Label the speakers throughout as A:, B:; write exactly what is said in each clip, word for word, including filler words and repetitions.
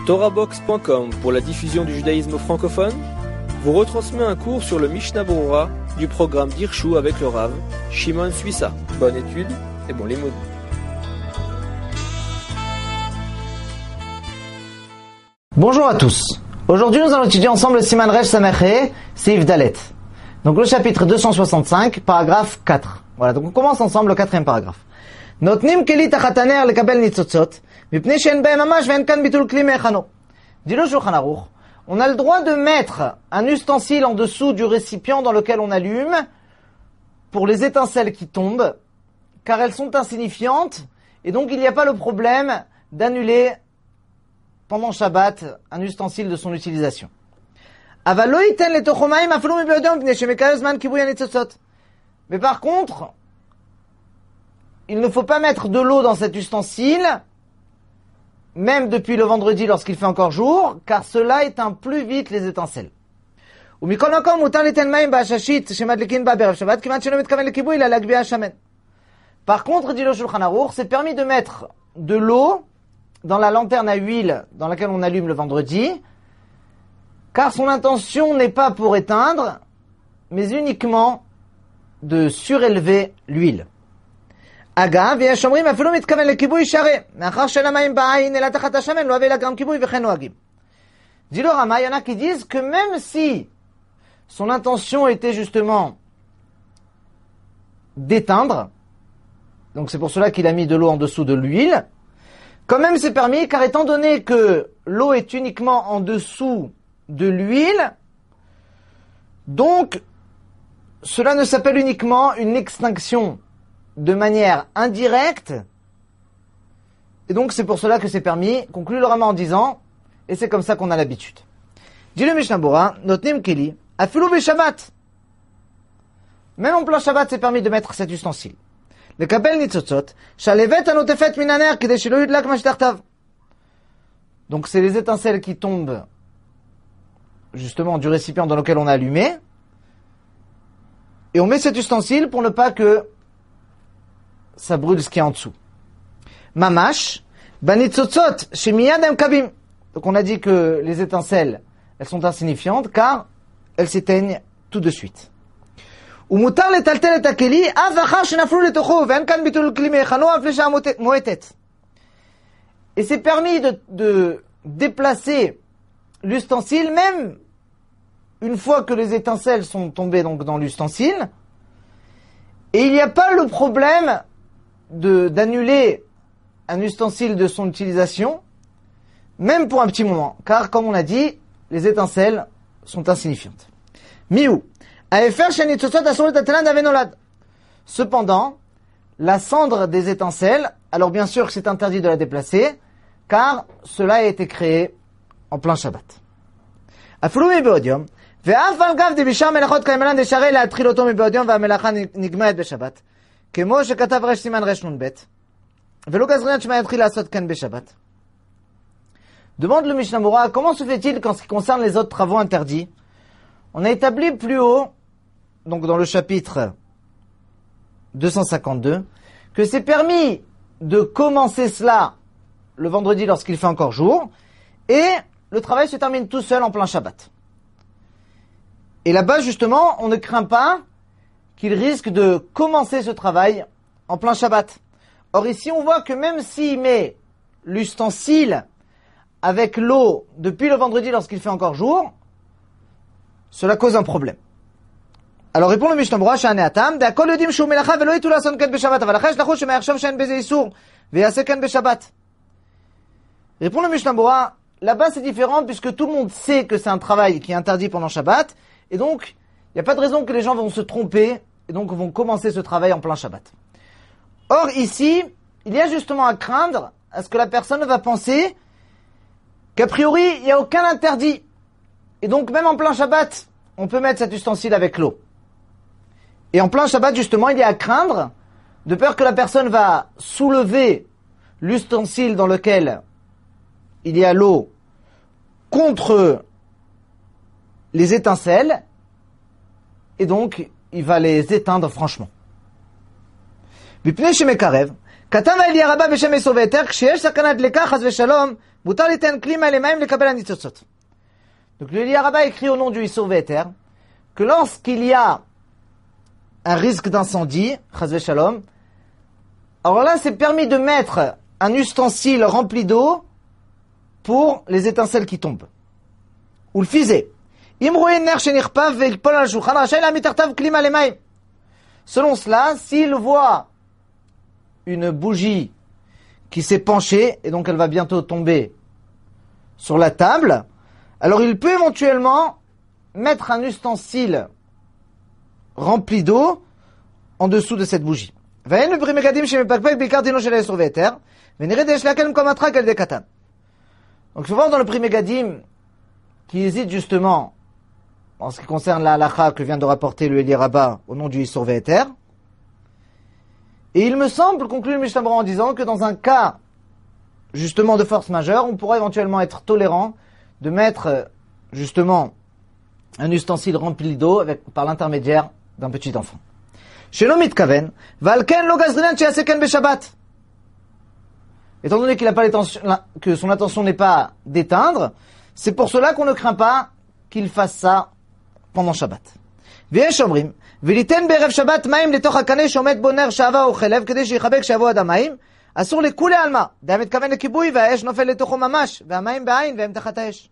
A: Torahbox point com pour la diffusion du judaïsme francophone vous retransmet un cours sur le Mishnah Berurah du programme d'Hirshu avec le Rav Shimon Suissa. Bonne étude et bon limoud.
B: Bonjour à tous. Aujourd'hui, nous allons étudier ensemble le Siman Resh Samech Seif Dalet. Donc le chapitre deux cent soixante-cinq, paragraphe quatre. Voilà, donc on commence ensemble le quatrième paragraphe. Notnim keli tachataner lekabel nitzotzot, mipnei she'en behem mamash ve'en kan bitul kli me'echano. Dit le Shulchan Aruch, on a le droit de mettre un ustensile en dessous du récipient dans lequel on allume pour les étincelles qui tombent, car elles sont insignifiantes, et donc il n'y a pas le problème d'annuler pendant Shabbat un ustensile de son utilisation. Mais par contre, il ne faut pas mettre de l'eau dans cet ustensile, même depuis le vendredi lorsqu'il fait encore jour, car cela éteint plus vite les étincelles. Par contre, dit le Shulchan Aruch, c'est permis de mettre de l'eau dans la lanterne à huile dans laquelle on allume le vendredi, car son intention n'est pas pour éteindre, mais uniquement de surélever l'huile. Aga, dit le Rama, il y en a qui disent que même si son intention était justement d'éteindre, donc c'est pour cela qu'il a mis de l'eau en dessous de l'huile, quand même c'est permis, car étant donné que l'eau est uniquement en dessous de l'huile, donc cela ne s'appelle uniquement une extinction de manière indirecte, et donc c'est pour cela que c'est permis, conclut le Rama en disant, et c'est comme ça qu'on a l'habitude. Dit le Mishnah Berurah, notnim keli, afilu b'Shabbat. Même en plein Shabbat, c'est permis de mettre cet ustensile. Le kabel nitzotzot, shalevet anotefet minaner kidei shelo yudlak ma shtartav. Donc c'est les étincelles qui tombent justement du récipient dans lequel on a allumé, et on met cet ustensile pour ne pas que ça brûle ce qui est en dessous. Mamash, banitzotzot, shemiyadem kabim. Donc on a dit que les étincelles, elles sont insignifiantes car elles s'éteignent tout de suite. Umutar letaltel et akeli, av achar shenaflu letocho, ve'en kan bitul kli me'echano af lesha moetet. Et c'est permis de, de déplacer l'ustensile même une fois que les étincelles sont tombées donc dans l'ustensile, et il n'y a pas le problème de d'annuler un ustensile de son utilisation, même pour un petit moment, car comme on a dit, les étincelles sont insignifiantes. Miou, cependant, la cendre des étincelles, alors bien sûr que c'est interdit de la déplacer, car cela a été créé en plein Shabbat. ואף על גב דבישar מלאכות כמלן דשארי להתחיל אותו מבעוד יום והמלאכה נגמרת בשבת, כמו שכתב רש סימן רש נ"ב, ולא גזרין שמא יתחיל לעשות כן בשבת. Demande le Mishnah Berurah, comment se fait-il qu'en ce qui concerne les autres travaux interdits, on a établi plus haut, donc dans le chapitre deux cent cinquante-deux, que c'est permis de commencer cela le vendredi lorsqu'il fait encore jour, et le travail se termine tout seul en plein Shabbat. Et là-bas, justement, on ne craint pas qu'il risque de commencer ce travail en plein Shabbat. Or ici, on voit que même s'il met l'ustensile avec l'eau depuis le vendredi lorsqu'il fait encore jour, cela cause un problème. Alors répond le Mishnah Berurah, Sha'anei Atam, d'Akol yodim shu melacha velo yitu lason ken b'Shabbat, aval achar shlachut shema'achshav she'en beze isur, ve'yaseh ken b'Shabbat. Répond le Mishnah Berurah, là-bas c'est différent puisque tout le monde sait que c'est un travail qui est interdit pendant Shabbat, et donc il n'y a pas de raison que les gens vont se tromper, et donc vont commencer ce travail en plein Shabbat. Or ici, il y a justement à craindre à ce que la personne va penser qu'a priori il n'y a aucun interdit, et donc même en plein Shabbat, on peut mettre cet ustensile avec l'eau. Et en plein Shabbat, justement, il y a à craindre, de peur que la personne va soulever l'ustensile dans lequel il y a l'eau contre les étincelles, et donc il va les éteindre franchement. כתב אלי הרבה בשם איסור והיתר, כשיש סכנת דלקה חס ושלום, מותר ליתן כלי מלא מים לקבל הניצוצות. Donc le Eli Rabba écrit au nom du Issour Ve'eter que lorsqu'il y a un risque d'incendie, chas v'shalom, alors là c'est permis de mettre un ustensile rempli d'eau pour les étincelles qui tombent. Ou le fizé. Selon cela, s'il voit une bougie qui s'est penchée, et donc elle va bientôt tomber sur la table, alors il peut éventuellement mettre un ustensile rempli d'eau en dessous de cette bougie. Donc il faut voir dans le Pri Megadim qui hésite justement en ce qui concerne la halacha que vient de rapporter le Eli Rabba au nom du Issour Ve'eter. Et il me semble, conclut le Mishnah Berurah en disant que dans un cas justement de force majeure, on pourra éventuellement être tolérant de mettre justement un ustensile rempli d'eau avec, par l'intermédiaire d'un petit enfant. Shelo mitkaven, valken lo gazrinan she'aseken beshabbat. Étant donné qu'il n'a pas l'intention, que son intention n'est pas d'éteindre, c'est pour cela qu'on ne craint pas qu'il fasse ça pendant Shabbat. V'yesh omrim, v'liten be'erev Shabbat mayim letoch hakane shomet bo ner shava o chelev kedei sheyichabek she'yavo ad hamayim, asur lekule alma, da'am mitkaven lekibui v'ha'esh nofel letocho mamash, v'hamayim be'ayin v'hem tachat ha'esh.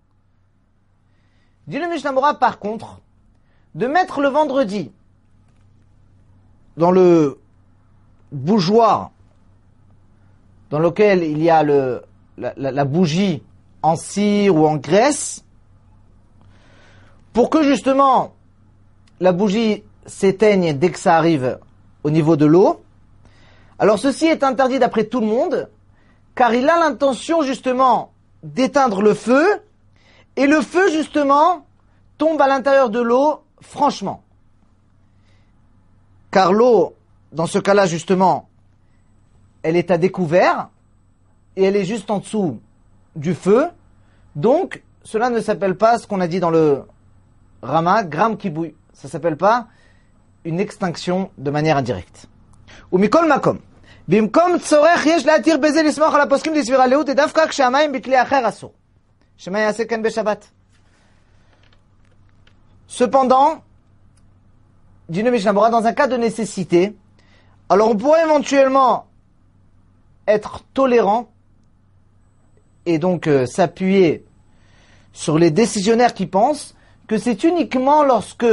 B: Dit le Mishnah Berurah par contre, de mettre le vendredi dans le bougeoir dans lequel il y a le, la, la, la bougie en cire ou en graisse, pour que justement la bougie s'éteigne dès que ça arrive au niveau de l'eau. Alors ceci est interdit d'après tout le monde, car il a l'intention justement d'éteindre le feu, et le feu justement tombe à l'intérieur de l'eau franchement. Car l'eau, dans ce cas-là justement, elle est à découvert, et elle est juste en dessous du feu, donc cela ne s'appelle pas ce qu'on a dit dans le Rama, gram kibouy. Ça s'appelle pas une extinction de manière indirecte. Ou mikol makom. Bimkom tzorech yesh la'atir beze lismoch ala poskim disvira leut et davka kshamayim bikli acher asur. Shema yaseh ken beshabbat. Cependant, dit le Mishnah Berurah, dans un cas de nécessité, alors on pourrait éventuellement être tolérant et donc euh, s'appuyer sur les décisionnaires qui pensent que c'est uniquement lorsque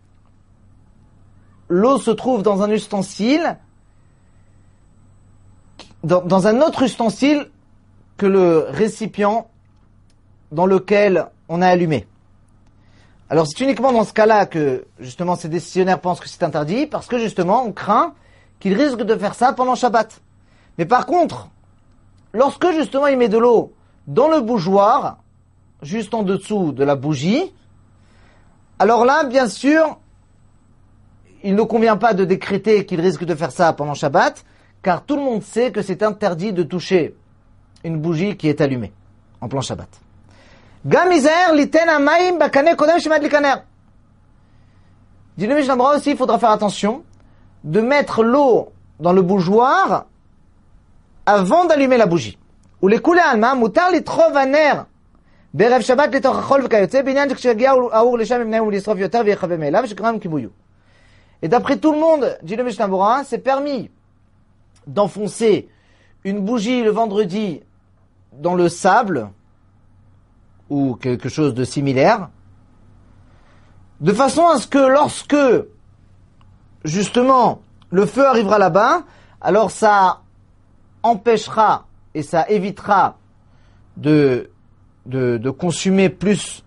B: l'eau se trouve dans un ustensile, dans, dans un autre ustensile que le récipient dans lequel on a allumé. Alors c'est uniquement dans ce cas-là que justement ces décisionnaires pensent que c'est interdit, parce que justement on craint qu'ils risquent de faire ça pendant Shabbat. Mais par contre, lorsque justement il met de l'eau dans le bougeoir, juste en dessous de la bougie, alors là, bien sûr, il ne convient pas de décréter qu'il risque de faire ça pendant Shabbat, car tout le monde sait que c'est interdit de toucher une bougie qui est allumée en plein Shabbat. Gam izaher liten hamayim bakane kodem shemadlik haner. Dit le Mishnah Berurah aussi, il faudra faire attention de mettre l'eau dans le bougeoir avant d'allumer la bougie. Ou les koulé alma mutar litrov haner berev Shabbat letoch hachol v'kayotze binyan shekshegia aur lesham imneim ulisrof yoter v'yechabe me'elav shekram kibuyu. Et d'après tout le monde, dit le Mishnah Berurah, c'est permis d'enfoncer une bougie le vendredi dans le sable ou quelque chose de similaire, de façon à ce que lorsque justement le feu arrivera là-bas, alors ça empêchera et ça évitera de, de, de consumer plus,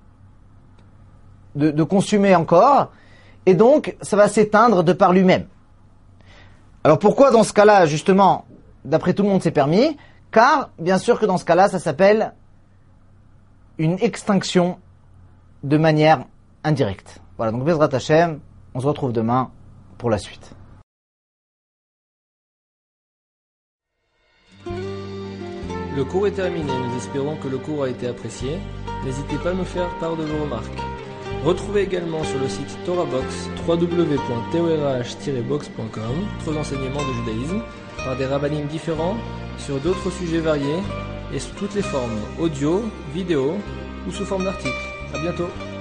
B: de, de consommer encore, et donc ça va s'éteindre de par lui-même. Alors pourquoi dans ce cas-là, justement, d'après tout le monde c'est permis? Car bien sûr que dans ce cas-là, ça s'appelle une extinction de manière indirecte. Voilà, donc Bezrat Hashem, on se retrouve demain pour la suite.
A: Le cours est terminé, nous espérons que le cours a été apprécié. N'hésitez pas à nous faire part de vos remarques. Retrouvez également sur le site TorahBox w w w point torah tiret box point com d'autres enseignements de judaïsme par des rabbinim différents sur d'autres sujets variés et sous toutes les formes, audio, vidéo ou sous forme d'articles. À bientôt.